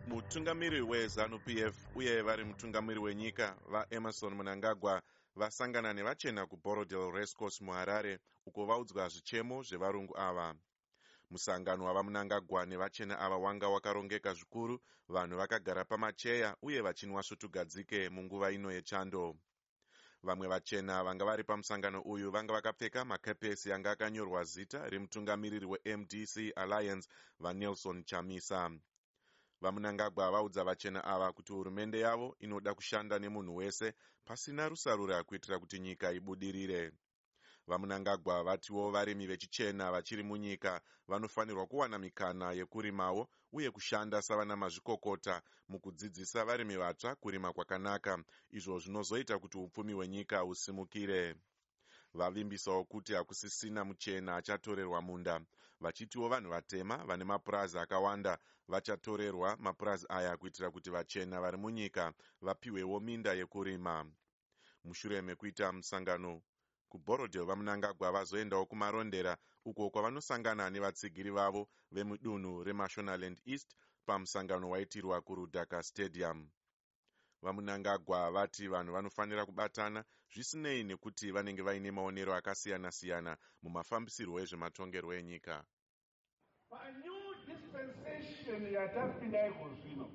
Mutungamiri weZANU-PF uye vari mutungamiri wenyika vaEmerson Mnangagwa vasangana nevachena kuBorodale Racecourse muHarare uko vaudzwa zvichemo zvevarungu ava. Musangano wavaMnangagwa nevachena ava wanga wakarongeka zvikuru, vanhu vakagara pamacheya uye vachinwa svutugadzike munguva ino yechando. Vamwe vachena vanga vari pamusangano uyu vanga vakapfeka makepesi yanga akanyorwa zita remutungamiriri weMDC Alliance vaNelson Chamisa. VaMnangagwa vaudza vachena ava kuti hurumende yavo inoda kushanda nemunhu wese pasina rusarura kuitira kuti nyika ibudirire. VaMnangagwa vatiwo varimi vechichena vachiri munyika vanofanirwa kuwana mikana yekurimawo uye kushanda savana mazvikokota mukudzidzisa varimi vatsva kurima kwakanaka, izvo zvinozoita kuti upfumi hwenyika husimukire. Vavimbisawo kuti hakusisina muchena achatorerwa munda, vachitiwo vanhu vatema vane mapurazi akawanda vachatorerwa mapurazi aya kuitira kuti vachena vari munyika vapiwewo minda yekurima. Mushure mekuita musangano kuBorodale, vaMnangagwa vazoendawo kumarondera uko kwavanosangana nevatsigiri vavo vemudunhu reMashonaland East pamusangano waitirwa kuRudaka Stadium. VaMnangagwa vati vanhu vanofanira kubatana zvisinei nekuti vanenge vaine maonero akasiyana-siyana mumafambisirwo ezvematongerwo enyika. New dispensation yatapinda iko zvino,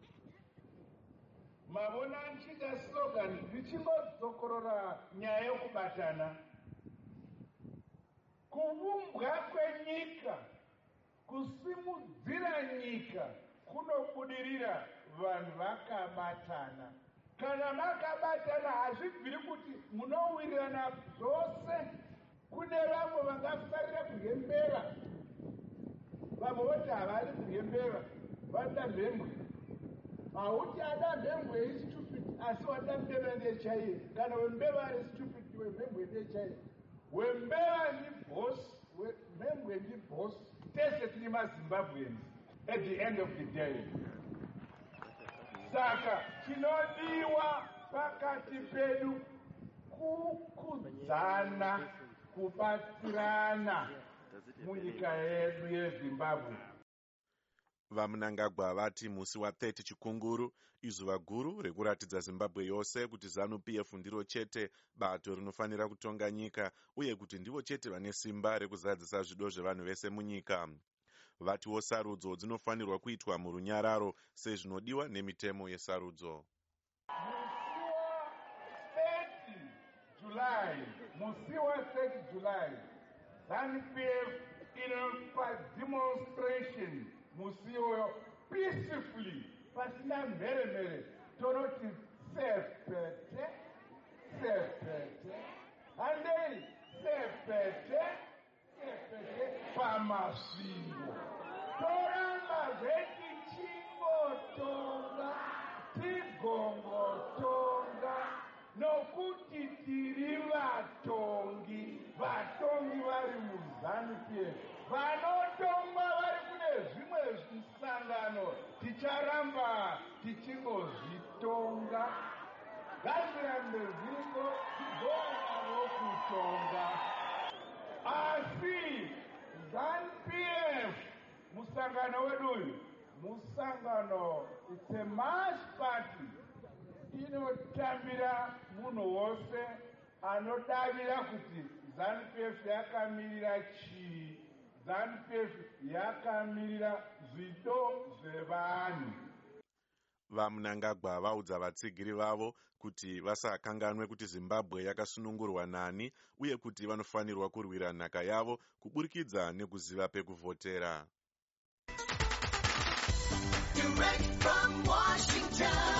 mavona nchika slogan zvichingodzokorora nyaya yokubatana, kuvumbwa kwenyika, kusimudzira nyika kunobudirira vanhu vakabatana. Kana makabatana hazvibviri kuti munowirirana zvose. Kune vamwe vangafarira kuhembera, vamwe voti havari kuhembera, vada mhembwe. Hauti ada mhembwe istupid, asi wada mbeva ndechaiye. Kana wembeva ari stupid, wemhembwe ndechaiye. Wembeva ndi boss, mhembwe ndi boss. Tese tiri maZimbabweans at the end of the day. Saka chinodiwa pakati pedu kukudzana, kubatsirana munyika yedu yeZimbabwe. VaMnangagwa vati musi wa30 Chikunguru izuva guru rekuratidza Zimbabwe yose kuti ZANU-PF ndiro chete bato rinofanira kutonga nyika uye kuti ndivo chete vane simba rekuzadzisa zvido zvevanhu vese munyika. Vatiwo sarudzo dzinofanirwa kuitwa murunyararo sezvinodiwa nemitemo yesarudzo. Musi wa 30 July, ZANU-PF inopa demonstration musiwo peacefully, pasina mhere tonoti sepete, handei sepete pamasvingo. Toramba zvetichimbotonga, tigongotonga, nokuti tiri vatongi vari muZANU-PF. Vanotongwa vari kune zvimwe zvisangano, ticharamba tichingozvitonga. Ngazvirambe zviriko, tigoonavo kutonga. Asi ZANU-PF, musangano wedu uyu, musangano, it's a mass party. Inotambira munhu wose anodavira kuti ZANU-PF yakamirira chii. ZANU-PF yakamirira zvido zvevanhu. VaMnangagwa vaudza vatsigiri vavo kuti vasakanganwe kuti Zimbabwe yakasunungurwa nani uye kuti vanofanirwa kurwira nhaka yavo kuburikidza nekuziva pekuvhotera. Direct from Washington.